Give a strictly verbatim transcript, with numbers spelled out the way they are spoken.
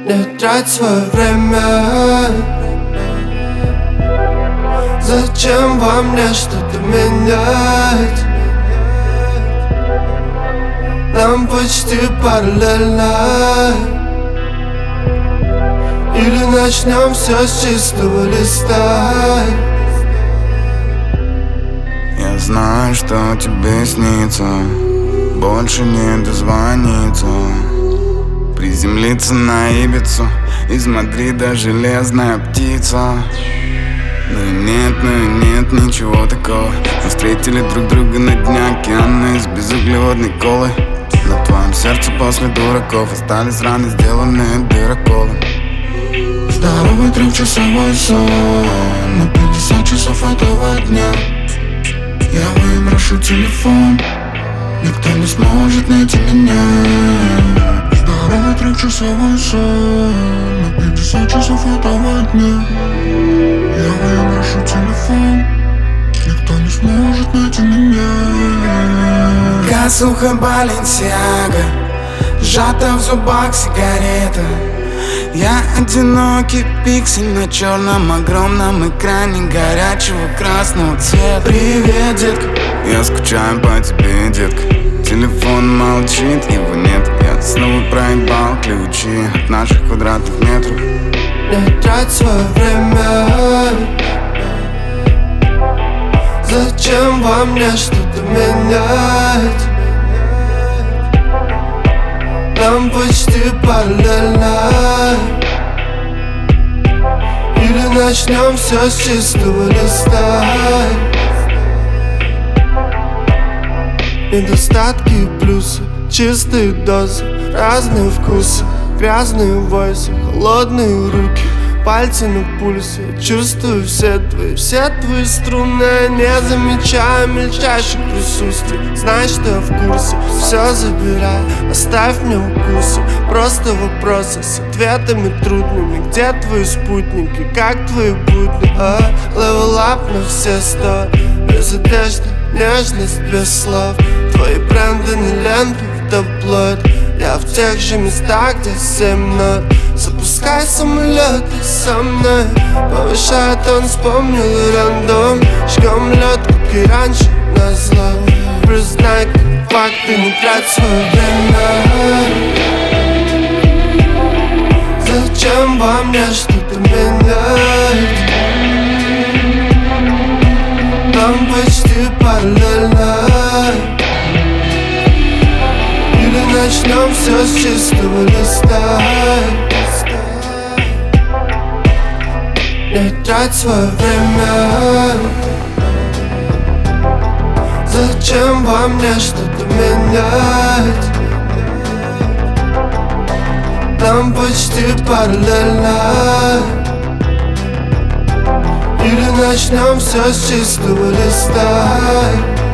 Не трать свое время. Зачем во мне что-то менять? Нам почти параллельно. Или начнем все с чистого листа. Я знаю, что тебе снится, больше не дозвониться, приземлиться на Ибицу, из Мадрида железная птица. Ну и нет, ну и нет ничего такого. Мы встретили друг друга на дне океана из безуглеводной колы. На твоем сердце после дураков остались раны, сделанные дыроколом. Здоровый трехчасовой сон на пятьдесят часов этого дня. Я выброшу телефон, никто не сможет найти меня. Здоровый трехчасовой сон на пятьдесят часов этого дня. Я выброшу телефон, никто не сможет найти меня. Косуха Баленсиага, сжата в зубах сигарета. Я одинокий пиксель на черном огромном экране горячего красного цвета. Привет, детка. Я скучаю по тебе, детка. Телефон молчит, его нет. Я снова проебал ключи от наших квадратных метров. Не трать свое время. Зачем во мне что-то менять? Нам почти параллельно. Или начнем все с чистого листа. Недостатки и плюсы, чистые дозы, разные вкусы, грязные войсы, холодные руки, пальцы на пульсе. Чувствую все твои, все твои струны. Не замечаю мельчайших присутствий. Знай, что я в курсе. Все забирай, оставь мне укусы. Просто вопросы с ответами трудными. Где твои спутники, как твои будни? А, level up на все сто. Без одежды, нежность без слов. Твои бренды не ленты в таблоид. Я в тех же местах, где семь нот. Запускай самолеты со мной. Повышая тон, вспомнил рандом. Жгем лед, как и раньше, назло. Признай, как факт, ты не трать свое время. Зачем во мне что-то менять? Нам почти параллельно. Или начнем все с чистого листа. Не трать свое время. Зачем во мне что-то менять? Нам почти параллельно. Или начнем все с чистого листа.